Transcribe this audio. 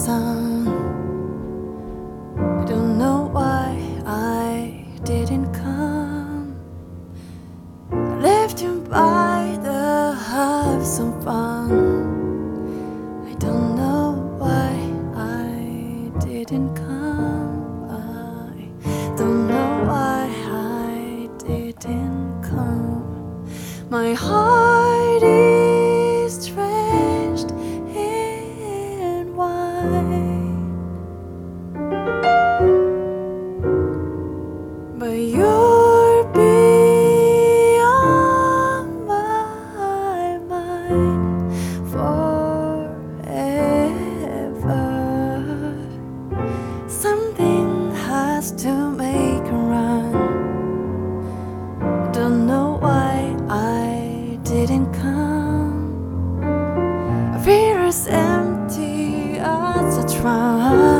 sun. I don't know why I didn't come. I left you by the have some fun. I don't know why I didn't come. I don't know why I didn't come. My heart is drenched in wine, but you're beyond my mind forever. Something has to make a run. Don't know why I didn't come. I feel as empty as a drum.